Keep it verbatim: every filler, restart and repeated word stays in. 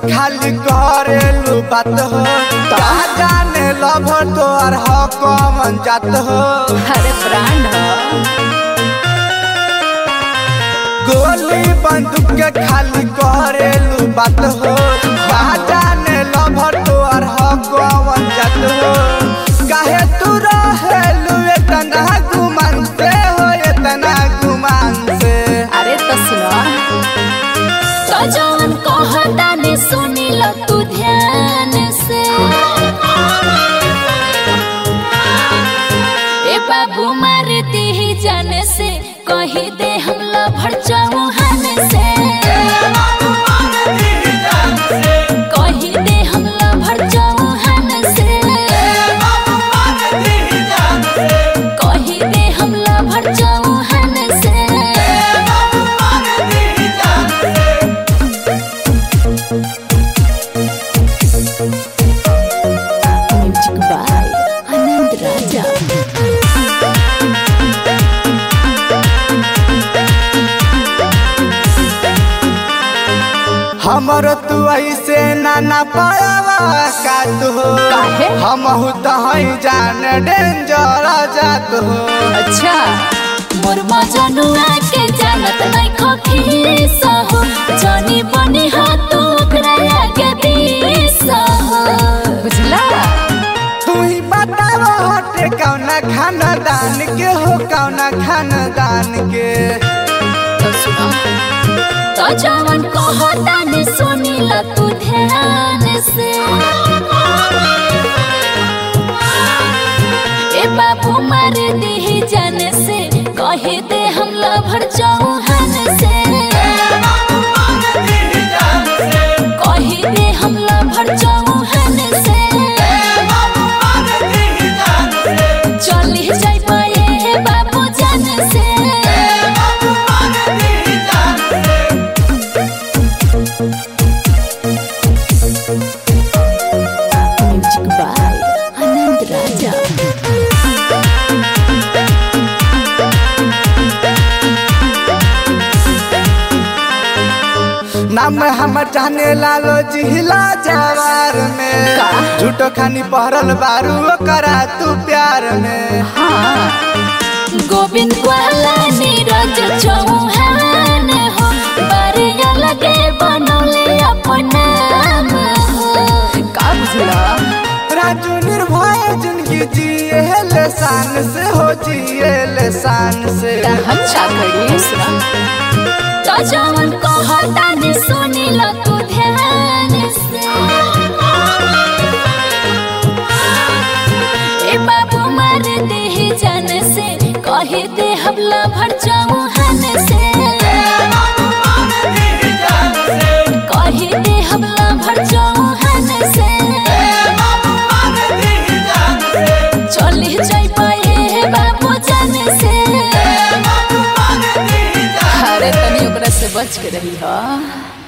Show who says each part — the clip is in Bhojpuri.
Speaker 1: खाली करेलू बात हो का जाने लभ तोर हो कौन जात हो।
Speaker 2: अरे प्राण
Speaker 1: गोली बंदूक के खाली करेलू बात हो का जाने लभ तोर हो कौन जात हो। काहे तू रहेलू इतना गुमान से हो इतना गुमान से।
Speaker 2: अरे तो सुनो तो जौन कहता ने सुनी ल तू ध्यान से। ए बाबू मारती ही जाने से कही दे हम लभड़ चौहान से। कही दे हम लभड़ चौहान से। कही दे हम लभड़ चौहान से। Music by Anand Raja.
Speaker 1: हमर तू ऐसे नाना पायावा का तू हो।
Speaker 2: काहे?
Speaker 1: हमहु तो हई जान डेंजर जात हो।
Speaker 2: अच्छा मोर मजनुआ के जानत नहीं खखीस हो। जानी बनी हा तू ओकरा आगे बीस हो। बुझला
Speaker 1: तू ही बतावा हटे कौना खानदान के हो कौना खानदान के।
Speaker 2: तो सुनो तो जवन कहता ने सुनी ल तू ध्यान से। ए बाबू मार दे जान से कहे दे हम लभड़ चौहान से। कहे दे हम लभड़ चौहान से। चली जाई पाए बाबू जान से। Music by Anand Raja.
Speaker 1: नाम हम जाने लालो जिला जवार में।
Speaker 2: का?
Speaker 1: झूठो खानी पहरल बारू करा तू प्यार में।
Speaker 2: हाँ गोविंद वाला नीरज चौहान हो। बारे अलगे बनौले अपन नाम हो। का बुझला
Speaker 1: राजू निर्भय जिंदगी जिए शान से हो जिए शान से।
Speaker 2: हम चाकरी तो जवन कहता ने सुनी ल तू ध्यान से। ए बाबू मार दे जान से कहे दे हम लभड़ चौहान से। कहे दे हम लभड़ चौहान से। चली जाई पाए बाबू जान से। अरे तनी ओकरा से बच के रही हा।